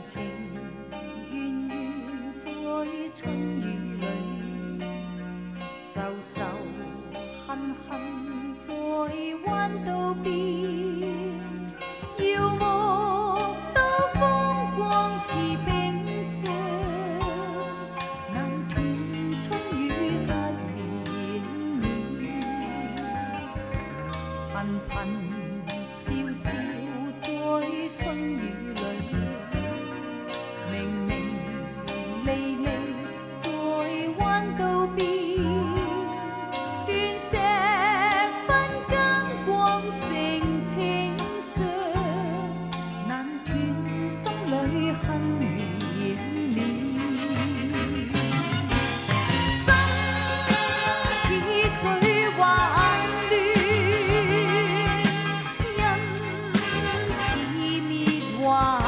情遠遠在春雨裏，愁愁恨恨在彎道邊，遙目兜風光似冰霜，難斷春雨不綿綿，頻頻笑笑在春雨裏。明明離離在彎道邊，斷石分金光成情傷，難斷心裏恨綿綿。心似水幻亂，人似滅幻。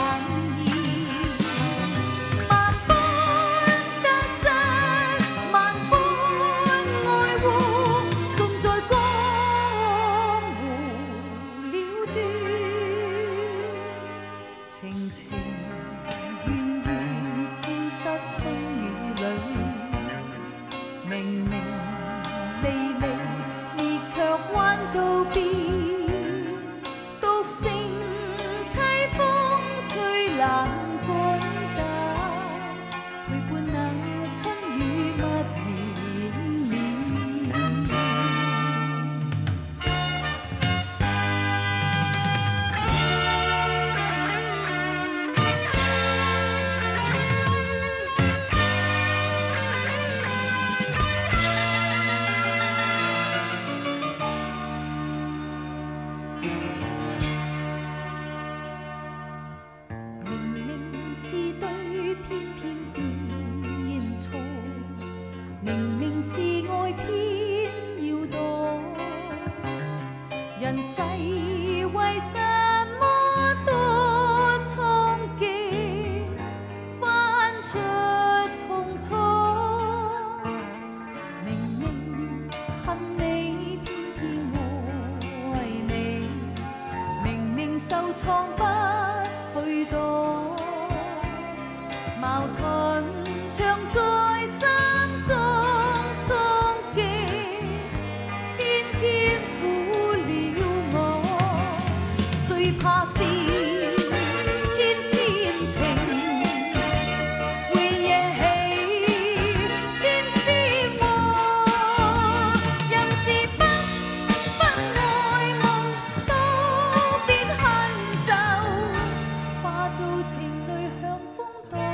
情情願願消失春雨裏，明明離離亦卻彎道邊，獨乘凄風吹冷滾蛋，陪伴那春雨密綿綿。是對，偏偏變錯；明明是愛，偏要躲。人世為什麼多衝擊，翻出痛楚？明明恨你，偏偏愛你；明明受創不去躲。矛盾常在心中衝擊，天天苦了我，最怕是千千情，會惹起千千禍。任是不愛夢，都必恨愁，化做情侶向風躲。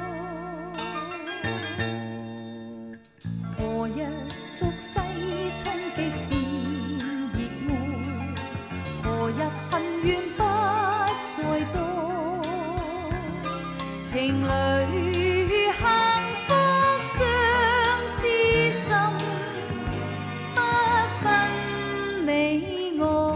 何日俗世衝擊變熱愛？何日恨怨不再多？情侶幸福相知心，不分你我。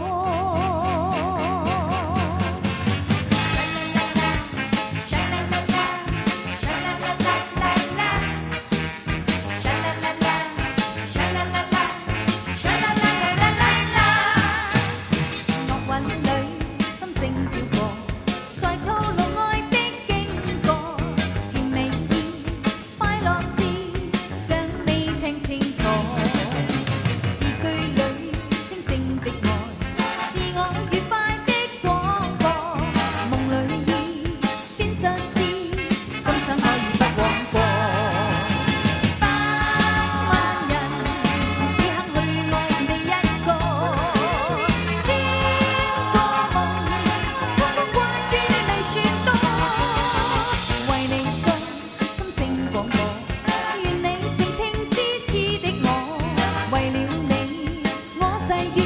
願你靜聽痴痴的我，為了你，我誓願。